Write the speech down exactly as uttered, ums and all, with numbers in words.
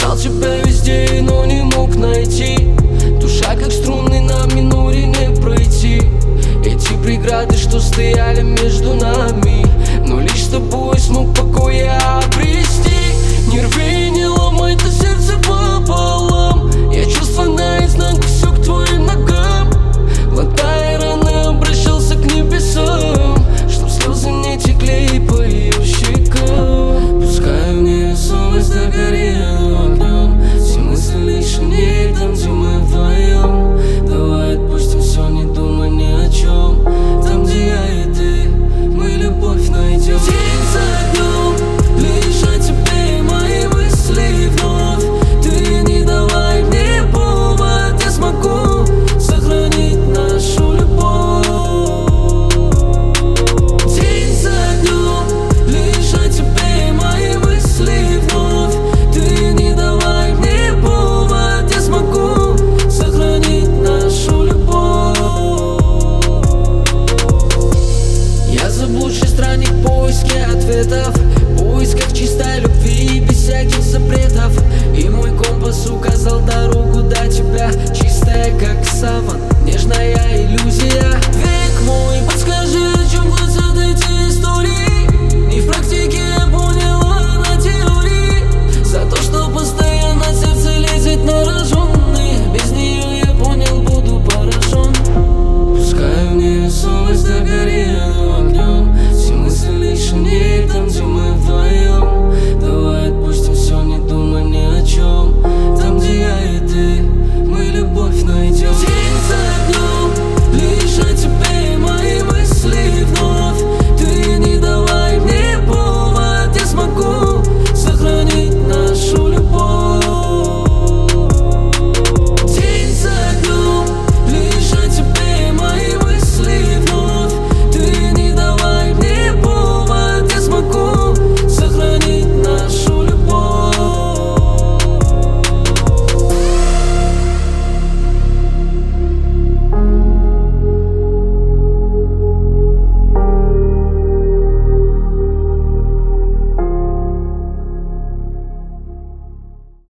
Искал тебя везде, но не мог найти. Душа как струны, на миноре не пройти. Эти преграды, что стояли между нами, но лишь с тобой смог покоя обрести. Не рви, не ломай это сердце пополам. Я чувствую наизнанку, все к твоим ногам. Глотая раны, обращался к небесам, чтоб слезы не текли по ее щекам. Пускай в невесомость догорела огнем, все мысли лишь о ней, там, где мы вдвоем. Давай отпустим все, не думай ни о чем. Там, где я и ты, мы любовь найдем. День за днем, лишь о тебе мои мысли вновь. Ты не давай мне повод, я смогу сохранить нашу любовь. День за днем, лишь о тебе мои мысли вновь. Ты не давай мне повод, я смогу сохранить нашу любовь. Я заблудший странник в поиске ответов, в поисках чистой любви без всяких запретов. И мой компас указал дорогу до тебя, чистая как саван.